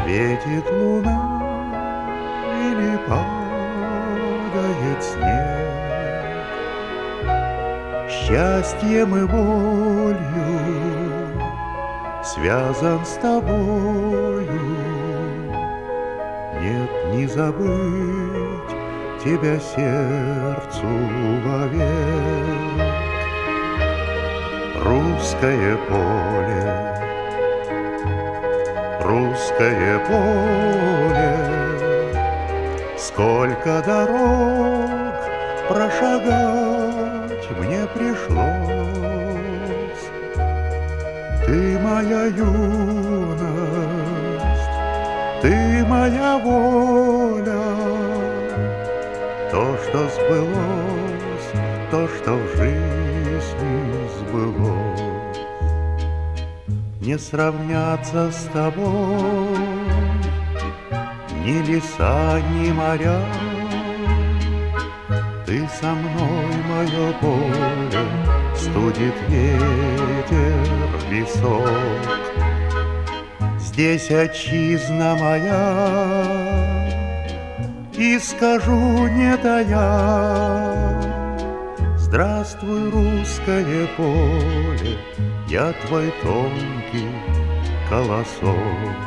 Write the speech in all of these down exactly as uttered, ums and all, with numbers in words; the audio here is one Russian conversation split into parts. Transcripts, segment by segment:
Светит луна или падает снег, счастьем и болью связан с тобою. Нет, не забыть тебя сердцу вовек. Русское поле, русское поле, сколько дорог прошагать мне пришлось. Ты моя юность, ты моя воля, то, что сбылось, то, что в жизни сбылось. Не сравнятся с тобой ни леса, ни моря. Ты со мной, мое поле, студит ветер висок. Здесь отчизна моя, и скажу не тая: здравствуй, русское поле, я твой тонкий колосок.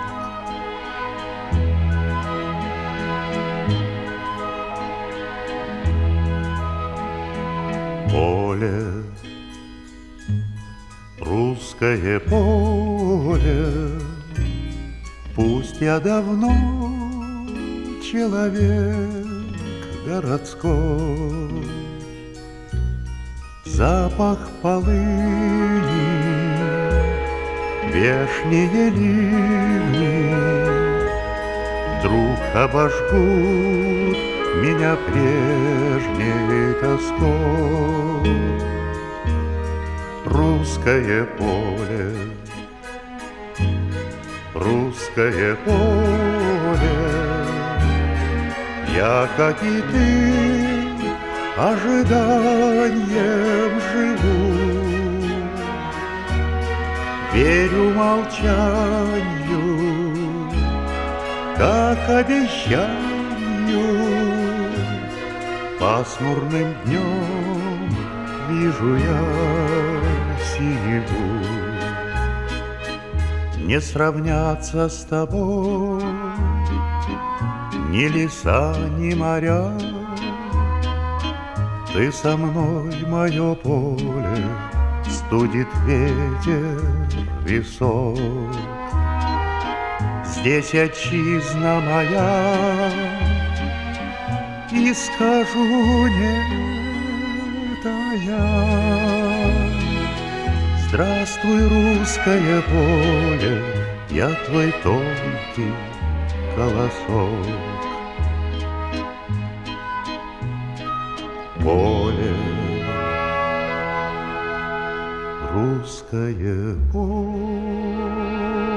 Поле, русское поле, пусть я давно человек городской, запах полыни, вешние ливни вдруг обожгут меня прежней тоской. Русское поле, русское поле, я, как и ты, ожиданием живу. Верю молчанию, как обещанию. Пасмурным днем вижу я синеву. Не сравнятся с тобой ни леса, ни моря. Ты со мной, мое поле, студит ветер висок. Здесь отчизна моя, и скажу не тая: здравствуй, русское поле, я твой тонкий колосок. Поле, русское поле.